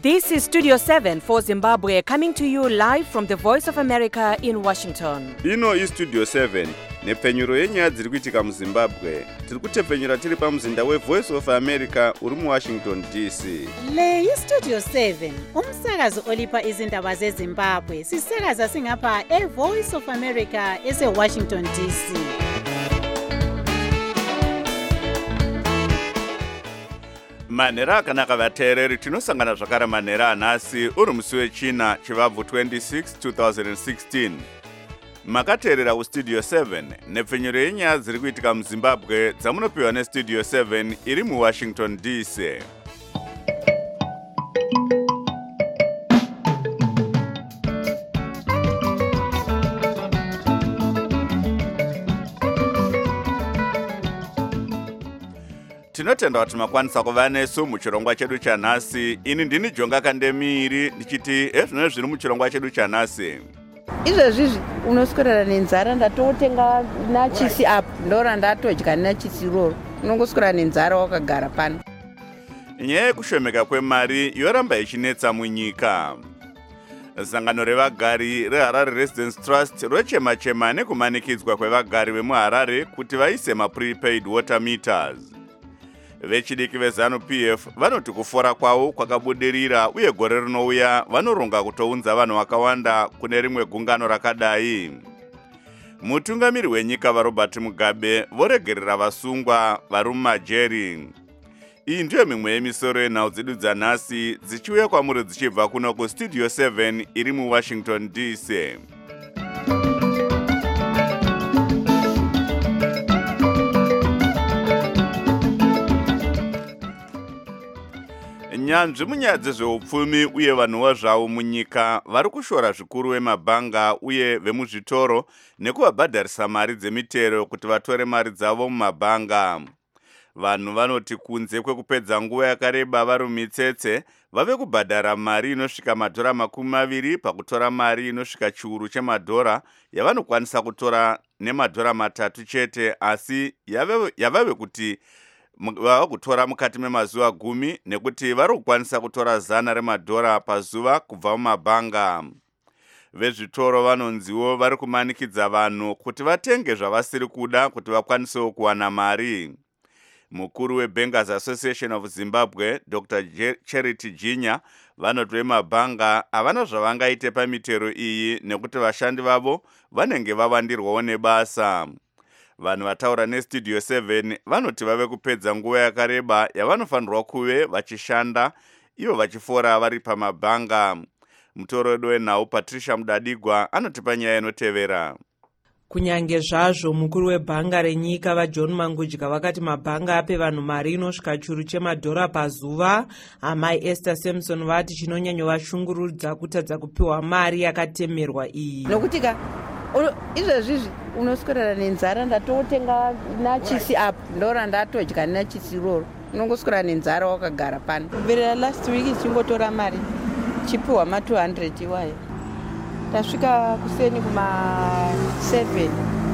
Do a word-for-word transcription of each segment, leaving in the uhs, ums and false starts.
This is Studio seven for Zimbabwe, coming to you live from the Voice of America in Washington. Ino is Studio seven, nepfenyuro yenyaya dziri kuitika muZimbabwe. Tiri kutepfenyura tiri pamuzinda weVoice of America uri muWashington D C. Le yi Studio seven, umsakazo olipa izindaba zeZimbabwe. Sisakaza singapha eVoice of America eseWashington D C. Manhero akanaka vateereri, tinosangana zvakare manhero anhasi uri musi wechina chivabvu twenty-six twenty sixteen. Makateerera kuStudio seven, nepfenyuro yenyaya dziri kuitika muZimbabwe dzamunopiwa neStudio seven iri muWashington D C. Tinotenda kuti makwanisa kuva nesu muchirongwa chedu chanhasi. Ini ndini Jonga Kandemiri ndichiti ezvino zviri muchirongwa chedu chanhasi. Izvezvizvi unoswera nenzara, ndatotenga nachisi apo ndora ndatodya nachisi iroro, unongoswera nenzara wakagara pano. Nyaya yekushomeka kwemari yoramba ichinetsa munyika. Sangano revagari reHarare Residence Trust rochema-chema nekumanikidzwa kwevagari vemuHarare kuti vaise ma-prepaid water meters. Vechidiki veZanu P F vanoti kufora kwavo kwakabudirira uye gore rinouya vanoronga kutounza vanhu vakawanda kune rimwe gungano rakadai. Mutungamiri wenyika vaRobert Mugabe voregerera vasungwa vari mumajeri. Iyi ndiyo mimwe yemisoro yenhau dzedu dzanhasi dzichiuya kwamuri dzichibva kuno kuStudio seven iri muWashington D C. Nyanzvi munyaya dzezveupfumi uye vanhuwa zvavo munyika vari kushora zvikuru vemabhanga uye vemuzvitoro nekuvabhadharisa mari dzemitero kuti vatore mari dzavo mumabhanga. Vanhu vanoti kunze kwekupedza nguva yakareba vari mumitsetse, vave kubhadhara mari inosvika madhora makumi maviri pakutora mari inosvika chiuru chemadhora yavanokwanisa kutora nemadhora matatu chete, asi yavave, yavave kuti vava kutora mukati memazuva gumi nekuti vari kukwanisa kutora zana remadhora pazuva kubva mumabhanga. Vezvitoro vanonziwo vari kumanikidza vanhu kuti vatenge zvavasiri kuda kuti vakwanisewo kuwana mari. Mukuru weBankers Association of Zimbabwe, Doctor Charity Jinya, vanoti vemabhanga havana zvavangaite pamitero iyi nekuti vashandi vavo vanenge vawandirwawo nebasa. Vanhu vataura neStudio seven vanoti vave kupedza nguva yakareba yavanofanirwa kuve vachishanda ivo vachifora vari pamabhanga. Mutoro wedu wenhau Patricia Mudadigwa anotipa nyaya inotevera. Kunyange zvazvo mukuru webhanga renyika vaJohn Mangudya vakati mabhanga ape vanhu mari inosvika chiuru chemadhora pazuva, amai Esther Samson vati chinonyanyovashungurudza kutadza kupiwa mari yakatemerwa iyi. Nokuti ka izvezvizvi unoswera nenzara, ndatotenga nachisi apo ndora ndatodya nachisi iroro, unongoswera nenzara wakagara pano. Kubvira last week chingotora mari chipiwa ma two hundred iwayo, tasvika kuseni kuma seven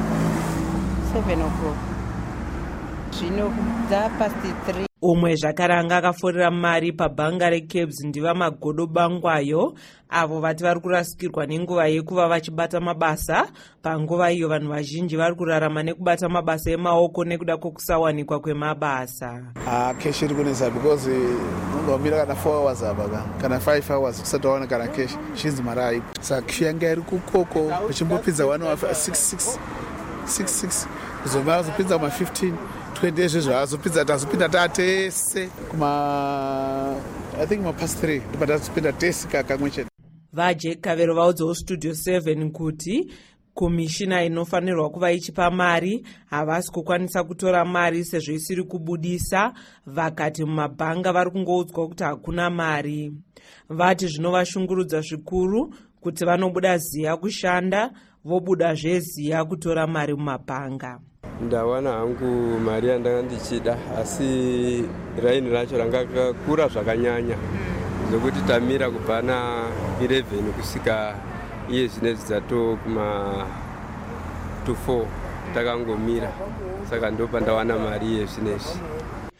o'clock, zvino dza past three. Umwe zvakare anga akaforera mari pabhanga reCabs ndiva Magodo Bangwayo, avo vati vari kurasikirwa nenguva yekuva vachibata mabasa. Panguva iyo vanhu vazhinji vari kurarama nekubata mabasa emaoko nekuda kwokusawanikwa kwemabasa. Ah, cash iri kunesa because ungomira kana four hours apa kana five hours kusati waona kana cash shinzi mari aipo. Saka yanga iri kukoko uchimbopinza one of six six six six kuzomara kuzopinza ma fifteen twenty ezvezvo azopinza tazopinda tatese kuma I think ma past three ndipo tazopinda tese kakamwe chete. VaJack Kavero vaudzawo Studio seven kuti komishina inofanirwa kuva ichipa mari havasi kukwanisa kutora mari sezvo isiri kubudisa. Vakati mumabhanga vari kungoudzwa kuti hakuna mari. Vati zvinovashungurudza zvikuru kuti vanobuda ziya kushanda vobuda zveziya kutora mari mumabhanga. Ndawana hangu mari yandanga ndichida, asi raini racho rangakakura zvakanyanya zvokuti tamira kubva na eleven kusvika iye zvinezvi dzato kuma to four takangomira, saka ndopa ndawana mari yezvinezvi.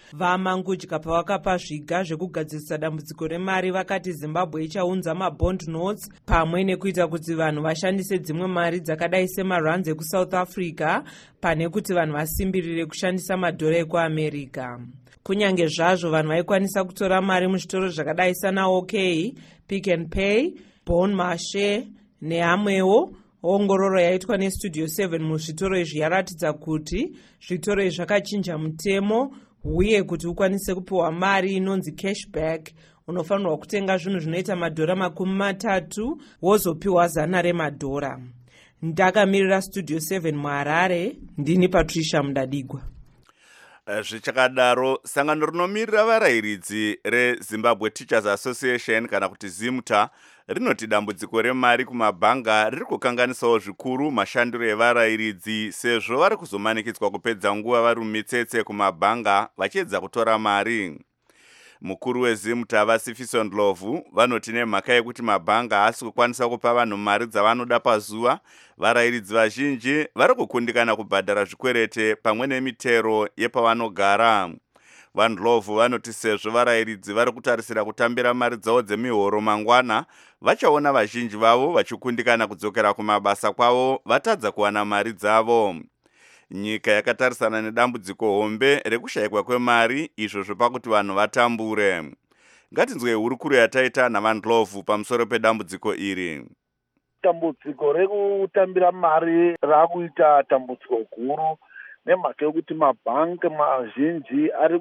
vamangudya pavakapa zviga zvekugadzirisa dambudziko remari vakati Zimbabwe ichaunza mabond notes pamwe nekuita kuti vanhu vashandise dzimwe mari dzakadai semarands ekusouth Africa pane kuti vanhu vasimbirire kushandisa madhora ekuamerica. Kunyange zvazvo vanhu vaikwanisa kutora mari muzvitoro zvakadai sana OK, Pick n Pay, Bon Marché neamwewo, ongororo yaitwa neStudio seven muzvitoro izvi yaratidza kuti zvitoro izvi zvakachinja mutemo uye kuti ukwanise kupiwa mari inonzi cashback unofanirwa kutenga zvinhu zvinoita madhora makumi matatu wozopiwa zana remadhora. Ndakamirira Studio seven muHarare, ndini Patricia Mudadigwa. Zvichakadaro, sangano rinomirira varayiridzi reZimbabwe Teachers Association kana kuti ZIMTA rinoti dambudziko remari kumabhanga riri kukanganisawo zvikuru mashandiro evarayiridzi sezvo vari kuzomanikidzwa kupedza nguva vari mumitsetse kumabhanga vachiedza kutora mari. Mukuru weZIMTA Vasifiso Ndlovu vanoti nemhaka yekuti mabhanga haasi kukwanisa kupa vanhu mari dzavanoda pazuva, varayiridzi vazhinji vari kukundikana kubhadhara zvikwerete pamwe nemitero yepavanogara. VaNdlovu vanoti sezvo varayiridzi vari kutarisira kutambira mari dzavo dzemihoro mangwana, vachaona vazhinji vavo vachikundikana kudzokera kumabasa kwavo vatadza kuwana mari dzavo. Nyika yakatarisana nedambudziko hombe rekushayikwa kwemari, izvo zvopakuti vanhu vatambure. Ngatinzwe hurukuro yataita naVaNdlovu pamusoro pedambudziko iri. Dambudziko rekutambira mari rakuita dambudziko guru nemhaka yekuti mabhangi mazhinji ari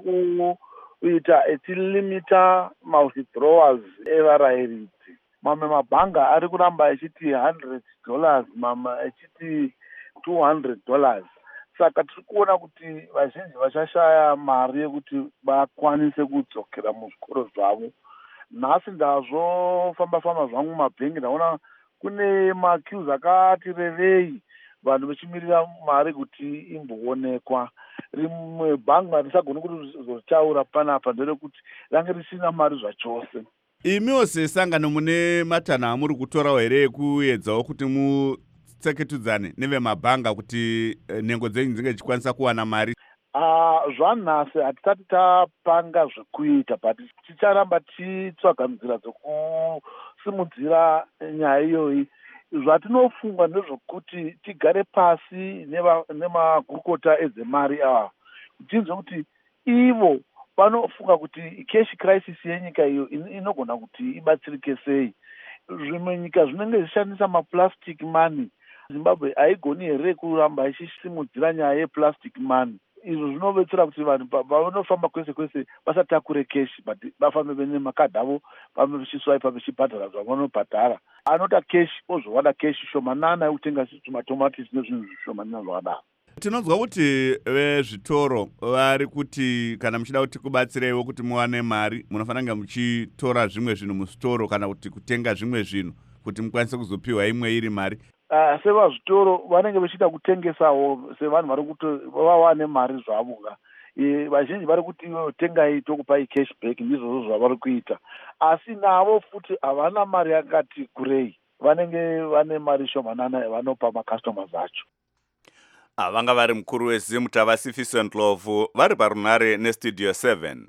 kuita echilimita mawithdrawals evarayiridzi. Mamwe mabhanga ari kuramba echiti one hundred dollars, mamwe echiti two hundred dollars. Saka tiri kuona kuti vazhinji vachashaya mari yekuti vakwanise kudzokera muzvikoro zvavo. Nhasi ndazvofamba famba zvangu mumabhengi ndaona kune maqueues akati revei vanhu vachimirira mari kuti imboonekwa. Rimwe bhanga risagoni kuti rizotaura panapa nderekuti range risina mari zvachose. Imiwo sesangano mune matanho amuri kutorawo here ekuedzawo kuti mu tseketudzane nevemabhanga kuti nhengo dzenyu dzinge dzichikwanisa kuwana mari? Uh, zvanhasi hatisati tapanga zvekuita, but ticharamba titsvaga nzira dzokusimudzira nyaya iyoyi. Zvatinofunga ndezvokuti tigare pasi nemagurukota edzemari ava tinzwe kuti ivo vanofunga kuti cash crisis yenyika iyo inogona kuti ibatsirike sei. Zvimwe nyika zvinenge zichishandisa maplastic money, Zimbabwe haigoni here kuramba ichisimudzira nyaya yeplastic money. Izvo zvinobetsera kuti vanhu vanofamba kwese kwese vasatakure cash, but vafambe vene makadhi avo vamwe vachiswaipa vachibhadhara zvavanobhadhara. Anota cash ozowana cash shomanana yekutenga matomatisi nezvinhu zvishomanana zvakadaro. Tinonzwa kuti vezvitoro vari kuti kana muchida kuti kubatsireiwo kuti muwane mari munofanira kunge muchitora zvimwe zvinhu muzvitoro kana kuti kutenga zvimwe zvinhu kuti mukwanise kuzopiwa imwe iri mari. Uh, sevazvitoro vanenge vachida kutengesawo sevanhu vari kuti vawane mari zvavo. E, vazhinji vari kuti tengai tokupai cashback, ndizvo zvavari kuita. Asi navo futi havana mari yakati kurei, vanenge vane mari shomanana vanopa macustomers acho. Vanga vari mukuru weZIMTA Vasifiso Ndlovu vari parunare neStudio seven.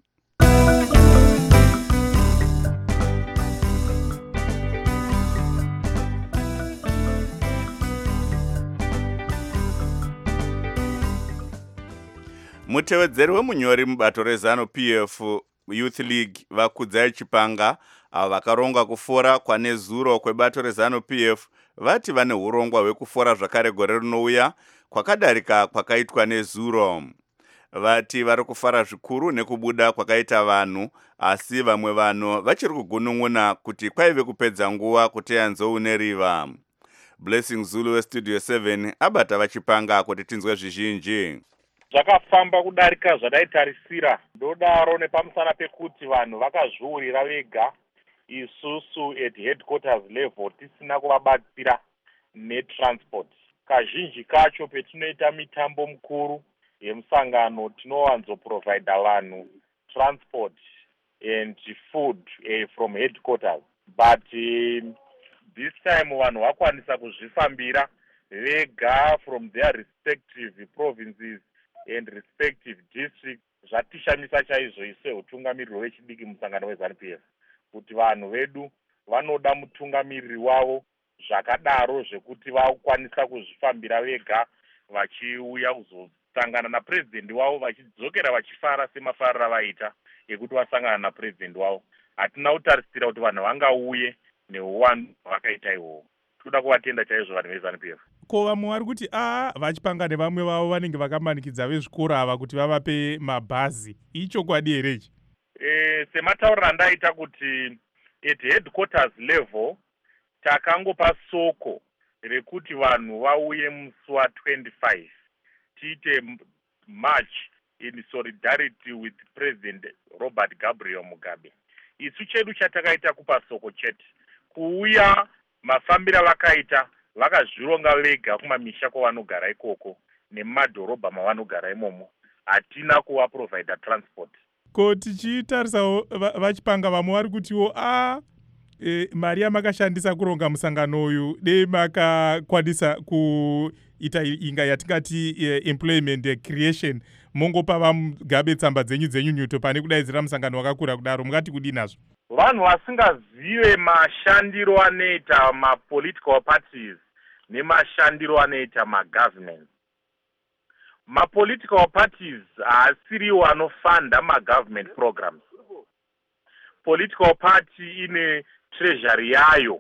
Mutevedzeri wemunyori mubato rezano P F Youth League Vakudzai Chipanga avo vakaronga kufora kwanezuro kwebato rezano P F vati vane urongwa hwekufora zvakare gore rinouya kwakadarika kwakaitwa nezuro. Vati vari kufara zvikuru nekubuda kwakaita vanhu, asi vamwe vanhu vachiri kugunun'una kuti kwaive kupedza nguva kuteya nzou neriva. Blessing Zulu weStudio seven abata vachipanga kuti tinzwe zvizhinji. Zvakafamba kudarika zvadaitarisira, ndodaro nepamusana pekuti vanhu vakazviurira vega, isusu at headquarters level tisina kuvabatsira netransport. Kazhinji kacho petinoita mitambo mukuru yemusangano tinowanzoprovida vanhu transport and food uh, from headquarters, but uh, this time vanhu vakwanisa kuzvifambira vega from their respective provinces and respective districts zvatishamisa chaizvo ise utungamiriri wechidiki musangano weZANU P F kuti vanhu vedu vanoda mutungamiriri wavo zvakadaro zvekuti vakwanisa kuzvifambira vega vachiuya kuzosangana napurezidendi wavo vachidzokera vachifara semafarira vaita ekuti vasangana napurezidendi wavo. Hatina kutarisira kuti vanhu vangauye neuwandu hwakaita ihwohwo. Toda kuvatenda chaizvo vanhu veZANU P F. Ko vamwe vari kuti a vachipanga nevamwe vavo vanenge vakamanikidza vezvikoro ava kuti vavape mabhazi. Ichokwadi here ichi? E, sematauriro andaita kuti at headquarters level takangopa soko rekuti vanhu vauye musi wa25 tiite march in solidarity with President Robert Gabriel Mugabe. Isu chedu chatakaita kupa soko chete kuuya mafambira vakaita vakazvironga vega kumamisha kwavanogara ikoko nemumadhorobha mavanogara imomo. Hatina kuvaprovidha transport. Ko tichitarisawo vachipanga vamwe vari kutiwo a e, mari yamakashandisa kuronga musangano uyu dei makakwanisa kuita inga yatingati e, employment creation mongopa vaMugabe tsamba dzenyu dzenyunyuto pane kudaidzira musangano wakakura kudaro. Mungati kudini nazvo? Vanhu vasingazive mashandiro anoita mapolitical parties nemashandiro anoita magovernment. Mapolitical parties haasiriwo anofanda magovernment programs. Political party ine treasury yayo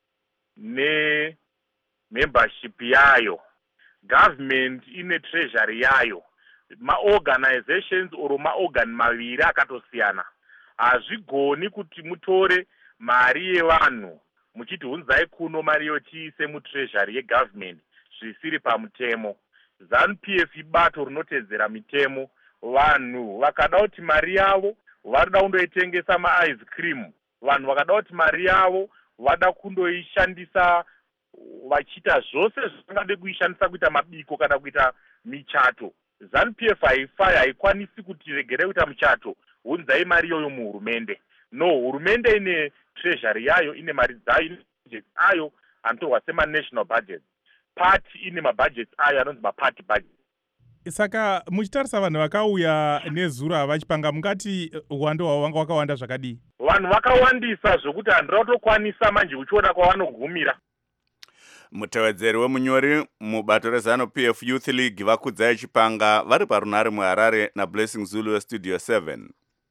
ne membership yayo. Government ine treasury yayo. Ma-organizations or ma-organ maviri akatosiyana. Hazvigoni kuti mutore mari yevanhu muchiti hunzai kuno mari yotiise mutreasury yegovernment zvisiri pamutemo. ZANU P F ibato rinotedzera mitemo. Vanhu vakada kuti mari yavo vada kundoitengesa ma-ice cream, vanhu vakada kuti mari yavo vada kundoishandisa vachiita zvose zvangade kuishandisa kuita mabiko kana kuita michato, ZANU P F haifai haikwanisi kuti regere kuita muchato hunzai mari yoyo muhurumende. No, hurumende ine treasury yayo, ine mari dzayo, ine budget ayo anotorwa sema-national budget. Party ine mabudgets ayo anonzi ma-party budget. Saka muchitarisa vanhu vakauya nezura vachipanga, mungati uwando hwavo wanga wakawanda zvakadii? Vanhu vakawandisa zvokuti handira kutokwanisa manje uchiona kwavanogumira. Mutevedzeri wemunyori mubato reZANU P F Youth League vakudzai Chipanga vari parunare muHarare naBlessing Zulu weStudio seven.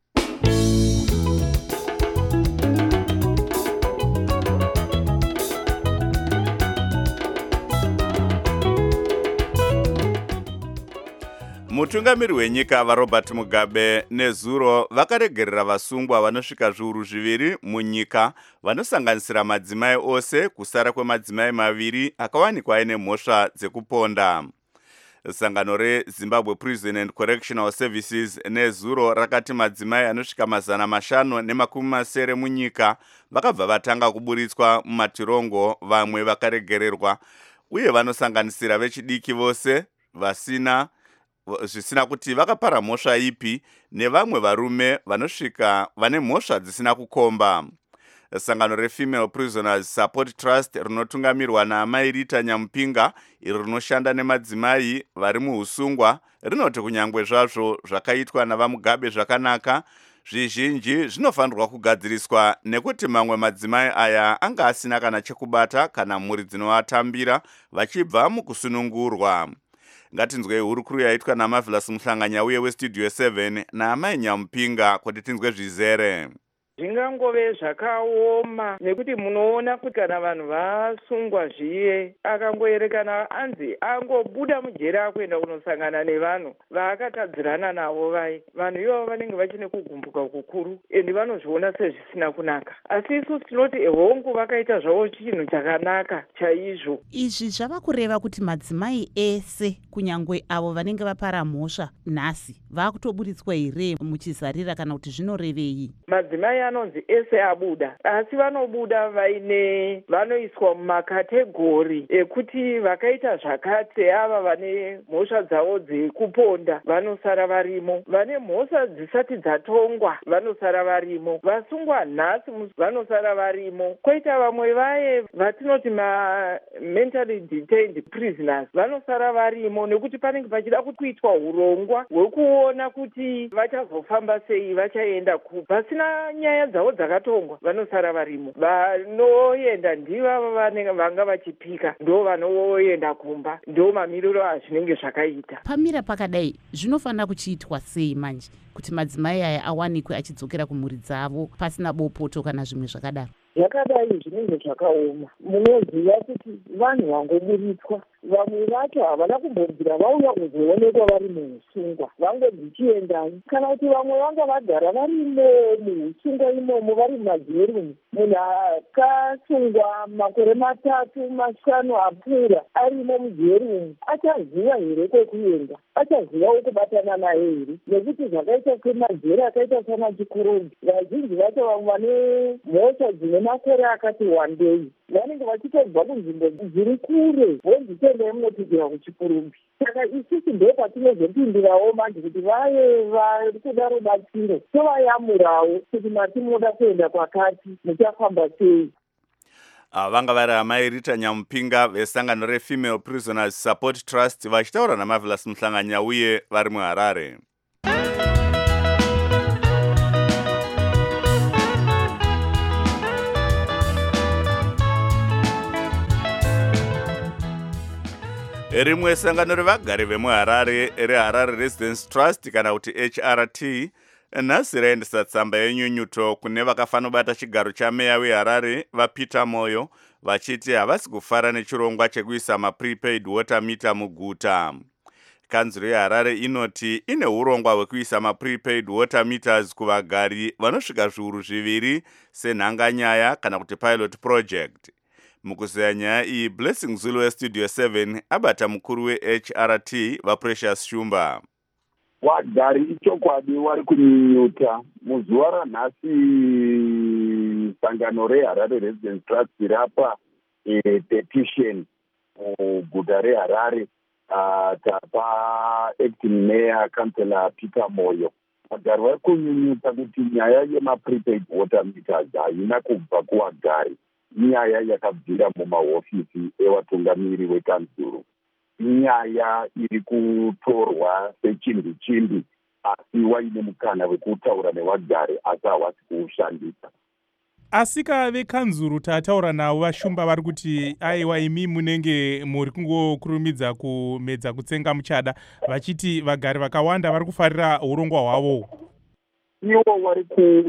Mutungamiri wenyika vaRobert Mugabe nezuro vakaregerera vasungwa vanosvika zviuru zviviri munyika vanosanganisira madzimai ose kusara kwemadzimai maviri akawanikwa aine mhosva dzekuponda. Sangano reZimbabwe Prison and Correctional Services nezuro rakati madzimai anosvika mazana mashanu nemakumi masere munyika vakabva vatanga kuburitswa mumatirongo, vamwe vakaregererwa, uye vanosanganisira vechidiki vose vasina zvisina kuti vakapara mhosva ipi nevamwe varume vanosvika vane mhosva dzisina kukomba. Sangano reFemale Prisoners Support Trust rinotungamirwa naamai Rita Nyamupinga, iro rinoshanda nemadzimai vari muusungwa, rinoti kunyangwe zvazvo zvakaitwa navaMugabe zvakanaka, zvizhinji zvinofanirwa kugadziriswa nekuti mamwe madzimai aya anga asina kana chekubata kana mhuri dzinovatambira vachibva mukusunungurwa. Ngatinzwe hurukuru yaitwa naMarvelous Muhlanganya uye weStudio seven naamai Nyamupinga kuti tinzwe zvizere. Zvingangove zvakaoma nekuti munoona kuti kana vanhu vasungwa zviye akangoerekana anzi angobuda mujeri akuenda kunosangana nevanhu vaakatadzirana navo vai vanhu ivo vanenge vachine kugumbuka kukuru endi vanozviona sezvisina kunaka. Asi isusu tinoti ehongu vakaita zvavo chinhu chakanaka chaizvo. Izvi zvava kureva kuti madzimai ese kunyangwe avo vanenge vapara mhosva nhasi vakutoburitswa here muchizarira kana kuti zvinorevei? Madzimai anonzi ese abuda, asi vanobuda vaine vanoiswa mumakategori ekuti vakaita zvakati ava vane mhosva dzavo dzekuponda vanosara varimo, vane mhosva dzisati dzatongwa vanosara varimo, vasungwa nhasi vanosara varimo, koita vamwe vaye vatinoti ma mentally detained prisoners vanosara varimo navo nekuti panenge pachida kuitwa urongwa hwekuona kuti vachazofamba sei, vachaenda ku pasina nyaya dzavo dzakatongwa vanosara varimo. Vanoenda ndivava vanenge vanga vachipika ndo vanoenda kumba, ndo mamiriro azvinenge zvakaita. Pamira pakadai zvinofanira kuchiitwa sei manje kuti madzimai aya awanikwe achidzokera kumhuri dzavo pasina bopoto kana zvimwe zvakadaro? Zvakadai zvinenge zvakaoma. Munoziva kuti vanhu vangoburitswa, vamwe vacho havana kumbobvira vauya kuzoonekwa vari muusungwa, vangodzichiendai. Kana kuti vamwe vanga vagara varimo muusungwa imomo, vari mumajerumu. Munhu akasungwa makore matatu mashanu apfuura arimo mujerumu, achaziva here kwekuenda? Achazivawo kubatana naye here? Nekuti zvakaita semajeri akaita sana Chikurumbi, vazhinji vacho vamwe vane mhosva dzine makore akati wandei vanenge vachitobva kunzvimbo dziri kure vonzitendai munopikira kuChikurumbi. Saka isusu ndo patinozopindirawo manje kuti vaye vari kuda rubatsiro tovayamurawo kuti matinoda kuenda kwakati muchafamba sei. Vanga vari amai Rita Nyamupinga vesangano reFemale Prisoners Support Trust vachitaura naMarvelous Muhlanganya uye vari muHarare. Rimwe sangano revagari vemuHarare reHarare Residence Trust kana kuti H R T nhasi raendesa tsamba yenyunyuto kune vakafanobata chigaro chameya weHarare vaPeter Moyo vachiti havasi kufara nechirongwa chekuisa maprepaid water meter muguta. Kanzuro yeHarare inoti ine urongwa hwekuisa maprepaid water meters kuvagari vanosvika zviuru zviviri senhanganyaya kana kuti pilot project. Mukuzeya nyaya iyi Blessing Zulu weStudio seven abata mukuru weH R T vaPrecious Shumba. Wagari ichokwadi wari kunyunyuta muzuva ranhasi sangano reHarare Residence Trust rapa e, petition muguta reHarare uh, tapa acting mayor councillor Peter Moyo. Wagari vari kunyunyuta kuti nyaya yemaprepaid water meters haina kubva kuwagari, nyaya yakabvira mumahofisi evatungamiri vekanzuru. Nyaya iri kutorwa sechimbi chimbi asi waine mukana wekutaura nevagari asi havasi kuushandisa. Asika vekanzuru tataura navo vaShumba vari kuti aiwa imi munenge muri kungokurumidza kumedza kutsenga muchada, vachiti vagari vakawanda vari kufarira urongwa hwavo. Ivo vari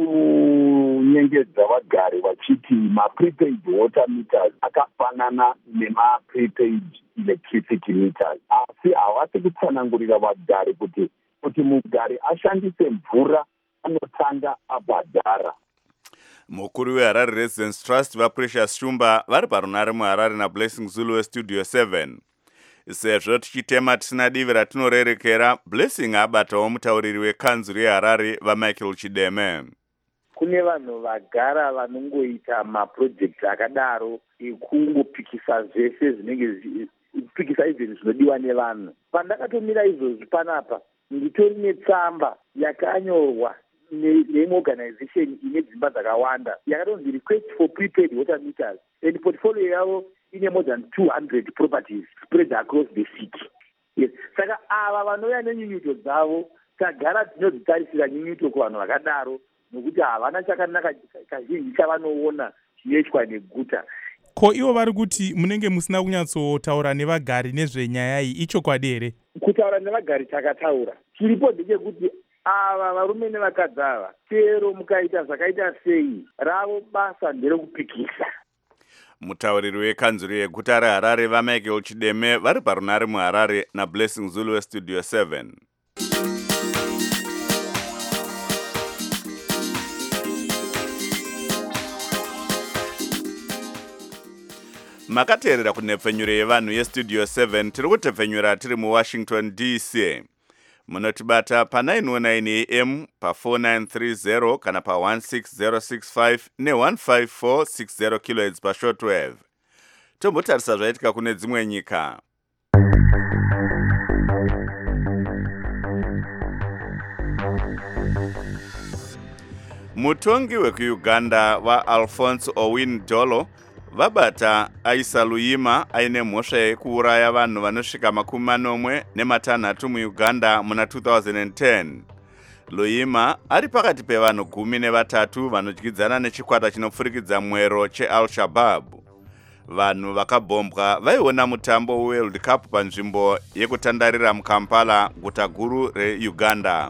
kunyengedza vagari vachiti maprepaid water meters akafanana nemaprepaid electricity meters, asi havasi kutsanangurira vagari kuti kuti mugari ashandise mvura anotanga abhadhara. Mukuru weHarare Residence Trust vaPrecious Shumba vari parunare muHarare naBlessing Zulu weStudio seven. Sezvo tichitema tisina divi ratinorerekera, Blessing abatawo mutauriri wekanzuru yeHarare vaMichael Chideme. Kune vanhu vagara vanongoita maproject akadaro ekungopikisa zvese zvinenge kupikisa izvi zvinodiwa nevanhu. Pandakatomira izvozvi panapa nditori netsamba yakanyorwa neimwe organization ine dzimba dzakawanda yakatonzi request for prepaid water meters, and portfolio yavo ine more than two hundred properties spread across the city. Yes. Saka ava vanouya nenyunyuto dzavo tagara tinodzitarisira nyunyuto kuvanhu vakadaro nokuti havana chakanaka kazhinji chavanoona chinoitwa neguta. Ko ivo vari kuti munenge musina kunyatsotaura nevagari nezvenyaya iyi, ichokwadi here? Kutaura nevagari takataura. Chiripo ndechekuti ava varume nevakadzi ava chero mukaita zvakaita sei ravo basa nderekupikisa. Mutauriri wekanzuru yeguta reHarare vaMichael Chideme vari parunare muHarare naBlessing Zulu weStudio seven. Makateerera kunhepfenyuro yevanhu yeStudio seven tiri kutepfenyura tiri muWashington D C. Munotibata pa nine one nine A M, pa four nine three zero kana pa one six zero six five ne one five four six zero kilohertz pa shortwave. Tombotarisa zvaitika kune dzimwe nyika. Mutongi wekuUganda wa Alphonse Owin Dolo vabata aisa Luyima aine mhosva yekuuraya vanhu vanosvika makumi manomwe nematanhatu muuganda muna two thousand ten. Luyima ari pakati pevanhu gumi nevatatu vanodyidzana nechikwata chinopfurikidza mwero cheAl-Shabaab. Vanhu vakabhombwa vaiona mutambo weWorld Cup panzvimbo yekutandarira muKampala, guta guru reUganda.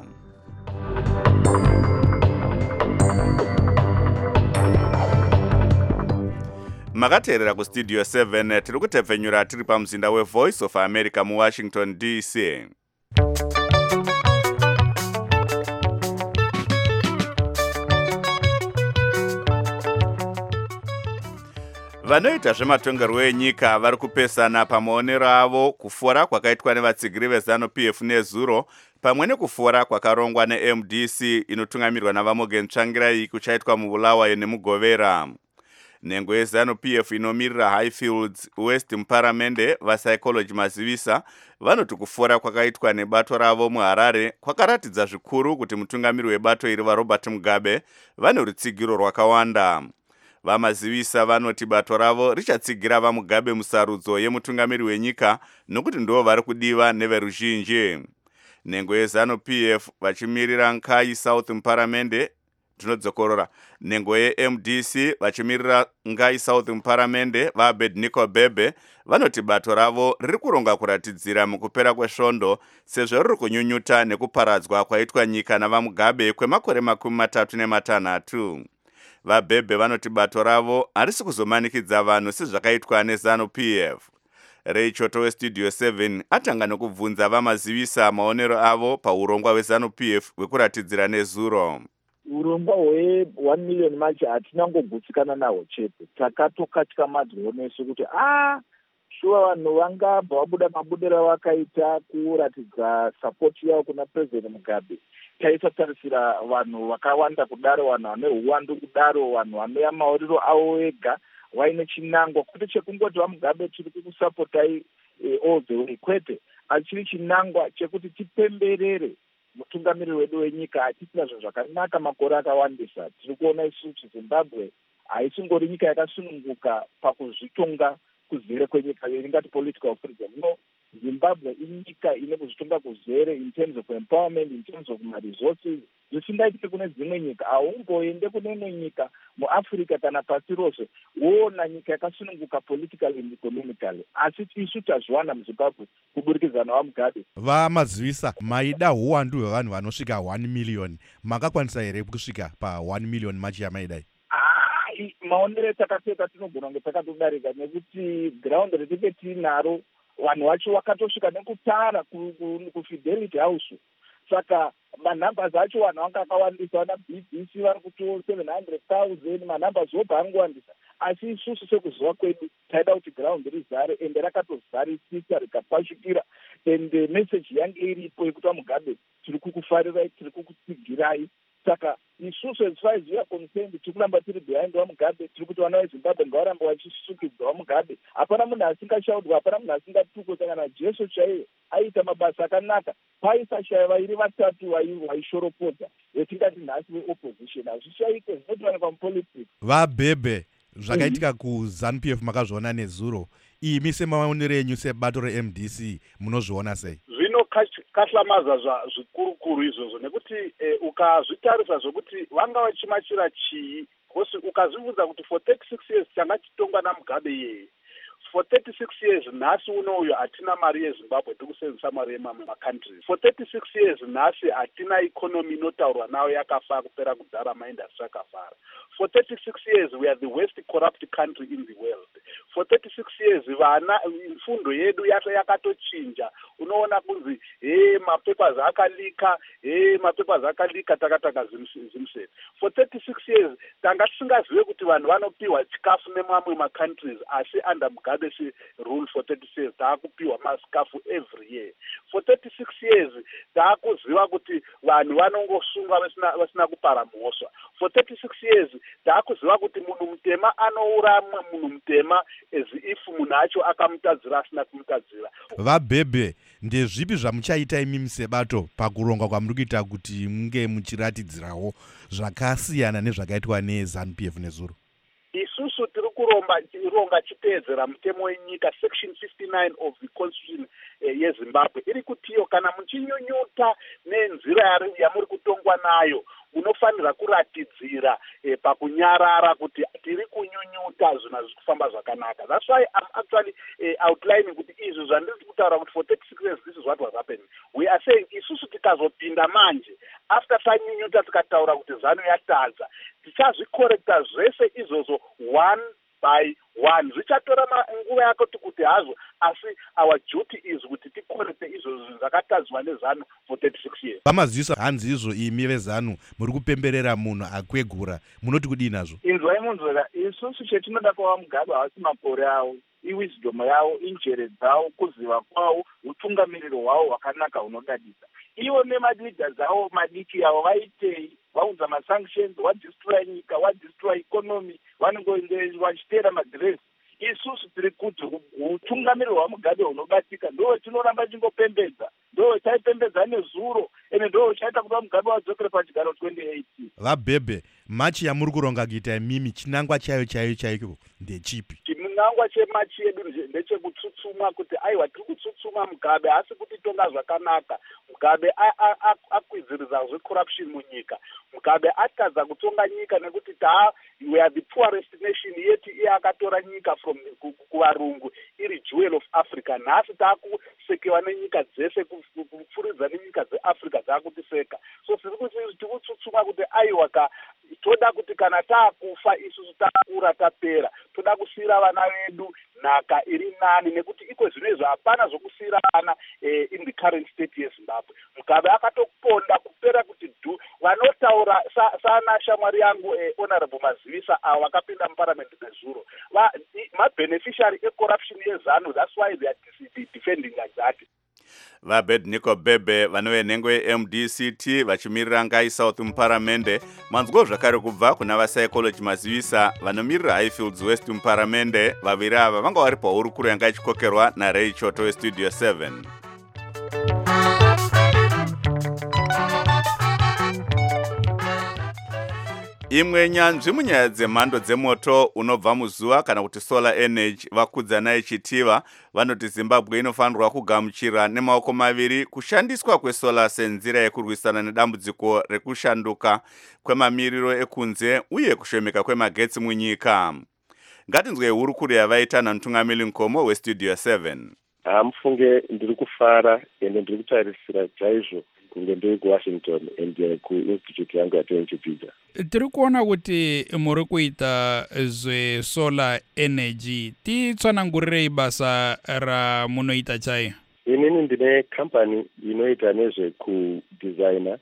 Makateerera kustudio seven tiri kutepfenyura tiri pamuzinda weVoice of America muWashington D C. Vanoita zvematongerwo enyika vari kupesana pamaonero avo kufora kwakaitwa nevatsigiri veZANU-P F nezuro pamwe nekufora kwakarongwa neM D C inotungamirwa naVamogen Tsvangirai kuchaitwa muBulawayo nemuGovera. Nhengo yeZANU-P F inomirira Highfields West muParamende vaPsychology Mazivisa vanoti kufora kwakaitwa nebato ravo muHarare kwakaratidza zvikuru kuti mutungamiri webato iri vaRobert Mugabe vane rutsigiro rwakawanda. Vamazivisa vanoti bato ravo richatsigira vaMugabe musarudzo yemutungamiri wenyika nokuti ndo vari kudiwa neveruzhinji. Nhengo yeZANU-P F vachimirira Nkai South muParamende tinodzokorora. Nhengo yeM D C vachimirira Ngai South muParamende vaAbednego Bebe vanoti bato ravo riri kuronga kuratidzira mukupera kwesvondo sezvo riri kunyunyuta nekuparadzwa kwaitwa nyika navaMugabe kwemakore makumi matatu nematanhatu. VaBebe vanoti bato ravo harisi kuzomanikidza vanhu sezvakaitwa neZANU-P F. Reichoto weStudio seven atanga nokubvunza vamazivisa maonero avo paurongwa hweZANU-P F hwekuratidzira nezuro. Urongwa hwe-one million macho hatinangogutsikana nahwo chete. Takatokatyamadzawo nesu kuti ah shuwa vanhu vangabva vabuda mabudiro vakaita kuratidza sapoti yavo kuna President Mugabe. Taisatarisira vanhu vakawanda kudaro, vanhu vane uwandu kudaro, vanhu vane mauriro avo ega, vaine chinangwa kuti chekungoti vaMugabe tiri kukusapotai all the way, kwete achiri chinangwa chekuti tipemberere mutungamiriri wedu wenyika achiitira zvinhu zvakanaka makore akawandisa. Tiri kuona isusu Zimbabwe haisingori nyika yakasununguka pakuzvitonga kuzere kwenyika ingati political freedom. No, Zimbabwe inyika ine kuzvitonga kuzere in terms of empowerment, in terms of resources. Zvisingaitike kune dzimwe nyika, haumboende kune imwe nyika muAfrica kana pasi rose woona nyika yakasununguka politically and economically. Asi isu tazviwana muZimbabwe kuburikidza naVaMugabe. Vamazivisa maida uwandu hwevanhu vanosvika one million. Makakwanisa here kusvika pa one million machi yamaidai? Maonero takapfeka tinogona kunge takatodarika nekuti ground retinge tinaro vanhu vacho vakatosvika nekutara kuFidelity House. Saka manambers acho vanhu vanga akawandisa, vana B B C vari kuti seven hundred thousand, manambers obva angowandisa. Asi isusu sekuziva kwedu taida kuti ground rizare ende rakatozarisisa rikapashukira, ende message yange iripo yekuti Mugabe tiri kukufarirai, tiri kukutsigirai. Saka isusu as far as we are concerned tiri kuramba tiri behind vaMugabe, tiri kuti vana veZimbabwe ngavaramba vachisukidza vaMugabe. Hapana munhu asingashaudwa, hapana munhu asingatukwa. Kana Jesu chaiye aita mabasa akanaka, paisashaya vairi vatatu vaishoropodza vetingati nhasi veopposition. Hazvishaike zvinotowanikwa mupolitics. VaBebe zvakaitika kuZANU-P F makazviona nezuro, imi semaonero enyu sebato reM D C munozviona sei? Zvinokahlamaza zvikurukuru izvozvo nekuti eh, ukazvitarisa zvokuti vanga vachimachira chii, kosi ukazvibvunza kuti for thirty-six years tanga chitongwa naMugabe yeye, for thirty-six years nhasi uno uyo hatina mari yeZimbabwe, tikusenzesa mari yemamwe macountries. For thirty-six years nhasi hatina economy inotaurwa nayo yakafa kupera kudhara, maindustry akafara. For thirty-six years we are the worst corrupt country in the world. For thirty-six years vana fundo yedu yacho yakatochinja. Unoona kunzi hey mapapers akalika, hey mapapers akalika takataka zimseti. For thirty-six years tanga tisingazive kuti vanhu vanopiwa chikafu nemamwe macountries, asi under Mugabe rule for thirty-six years taakupiwa masikafu every year. For thirty-six years taakuziva kuti vanhu vanongosungwa vasina vasina kupara mhosva. For thirty-six years taakuziva kuti munhu mutema anourama munhu mutema as if munhu acho akamutadzira asina kumutadzira. VaBebe ndezvipi zvamuchaita imi sebato pakuronga kwamuri kuita kuti munge muchiratidzirawo zvakasiyana nezvakaitwa neZANU-P F nezuro? Isusu tiri rekuronga chiteedzera mutemo wenyika section fifty-nine of the constitution eh, yezimbabwe iri kutiyo kana muchinyunyuta nenzira yamuri kutongwa nayo unofanira kuratidzira eh, pakunyarara kuti tiri kunyunyuta zvinhu hazvisi kufamba zvakanaka. That's why I'm actually eh, outlining kuti izvi zvandiri kutaura kuti for thirty-six years this is what was happening. We are saying isusu tikazopinda manje after tanyunyuta tikataura kuti zanu yatadza tichazvikorekta zvese izvozvo one by one. Zvichatora nguva yakoti kuti hazvo asi our duty is kuti tikorekte izvozvo zvakatadzwa nezanu for thirty-six years. Vamazivisa hanzi izvo imi vezanu muri kupemberera munhu akwegura munoti kudii nazvo? Inzwai munzwera isusu chetinoda kwava mugabe havasi makore avo iwisdom yavo injere dzavo kuziva kwavo utungamiriro hwavo hwakanaka hunodadisa. Ivo nemaleaders avo madiki avo vaitei vaunza masanctions vadestroy nyika vadestroy economy vanongoende vachiteera madresi. Isusu tiri kuti utungamiriro hwamugabe hunobatika ndo tinoramba chingopembedza ndo taipembedza nezuro ende ndo chaita kuti mugabe wadzokere pachigaro twenty eighteen. Vabhebhe, machi yamuri kuronga kuita imimi chinangwa chayo chayo chaiko ndechipi? Chinangwa chemachi yedu ndechekutsutsuma kuti aiwa tiri kutsutsuma mugabe asi kuti tonga zvakanaka. Mugabe akwidziridza zvecorruption munyika. Mugabe atadza kutonga nyika nekuti ta we are the poorest nation yeti iye akatora nyika from kuvarungu iri jewel of Africa. Nhasi takusekewa nenyika dzese kupfuridza nenyika dzeAfrica dzakutiseka. So tiri kutsutsuma kuti aiwa ka toda kuti kana taakufa isusu takura tapera toda kusiyira vana vedu nhaka iri nani nekuti iko zvino izvo hapana zvokusiyira vana eh, in the current state yeZimbabwe. Mugabe akatoponda kupera kuti dhu vanotaura sana sa shamwari yangu eh, honorable Mazivisa avo vakapinda muparliament nezuro mabeneficiary ecorruption yezanu. That's why they are defending like that. Vabedniko Bebe vanove nhengo ye-M D C T vachimirira Ngai South muparamende. Manzwo zvakare kubva kuna vaPsychology Mazivisa vanomirira Highfields West muparamende. Vaviri ava vanga vari pahurukuru yanga ichikokerwa naRay Choto weStudio seven. Imwe nyanzvi munyaya dzemhando dzemoto unobva muzuva kana kuti solar energy vakudzana Chitiva vanoti Zimbabwe inofanirwa kugamuchira nemaoko maviri kushandiswa kwesolar senzira yekurwisana nedambudziko rekushanduka kwemamiriro ekunze uye kushomeka kwemagetsi munyika. Ngatinzwe hurukuru yavaita namutungamiri Nkomo weStudio seven. Hamfunge ndiri kufara ende ndiri kutarisira chaizvo kunge ndiri kuWashington ende kuinstitute yangu yatenchidzidza. Tiri kuona kuti muri kuita zvesolar energy. Titsanangurirei basa ramunoita chai. Inini ndine company inoita nezvekudesigna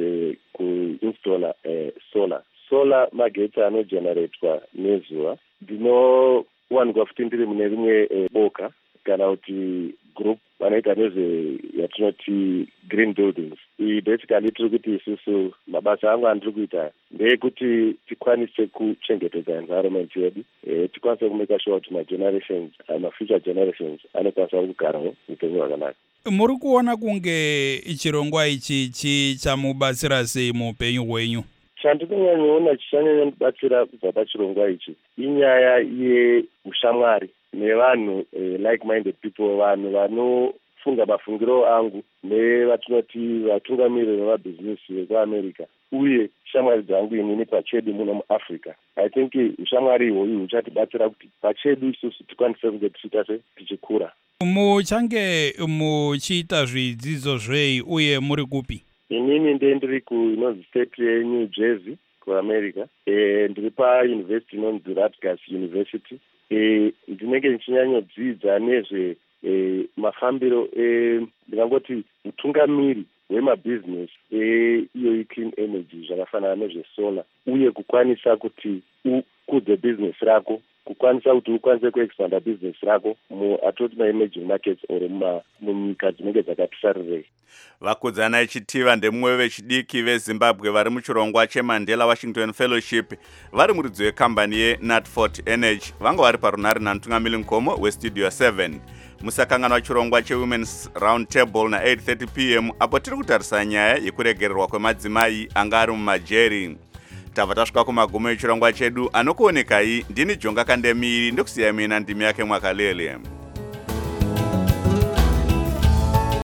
nezvekuinstalla eh, solar. Solar magetsi anogeneratwa nezuva. Ndinowanikwa futi ndiri mune rimwe eh, boka kana kuti group vanoita nezve yatinoti green buildings. Iyi basically tiri kuti isusu mabasa angu andiri kuita ndeyekuti tikwanise kuchengetedza environment yedu, e, tikwanise kumeka sure kuti magenerations mafuture generations anokwanisa kugarawo upenyu hwakanaka. Muri kuona kunge chirongwa ichi chichamubatsira sei muupenyu hwenyu? Chandinonyanyoona chichanyanya kubatsira kubva pachirongwa ichi inyaya yeushamwari nevanhu eh, like-minded people, vanhu vanofunga mafungiro angu nevatinoti vatungamiriri vemabhizinesi vekuAmerica uye shamwari dzangu inini pachedu muno muAfrica. I think ushamwari ihwoyu huchatibatsira kuti pachedu isusu tikwanise kunge tichiita se tichikura. Muchange muchiita zvidzidzo zvei uye muri kupi? Inini ndendiri kuinonzi state yeNew Jersey kuAmerica. E, ndiri pauniversity inonzi Rutgers University. E, ndinenge ndichinyanyodzidza nezve e, mafambiro ndingangoti utungamiri hwemabhizinesi iyo iclean energy zvakafanana nezvesolar uye kukwanisa kuti ukudze bhizinesi rako, kukwanisa kuti ukwanise kuexpanda bhizinesi rako muatoti maemerging markets or munyika dzinenge dzakatisarirei. Vakudzana Chitiva ndemumwe vechidiki veZimbabwe vari muchirongwa cheMandela Washington Fellowship vari muridzi wekambani yeNatfort Energy vanga vari parunhare namutungamiri Nkomo weStudio seven. Musakangana chirongwa cheWomen's Round Table na eight thirty p m apo tiri kutarisa nyaya yekuregererwa kwemadzimai anga ari mumajeri. tabva tasvika kumagumo echirongwa chedu anokuonekai ndini Jonga Kandemiri ndokusiyai mina ndimi yake Mwakalele.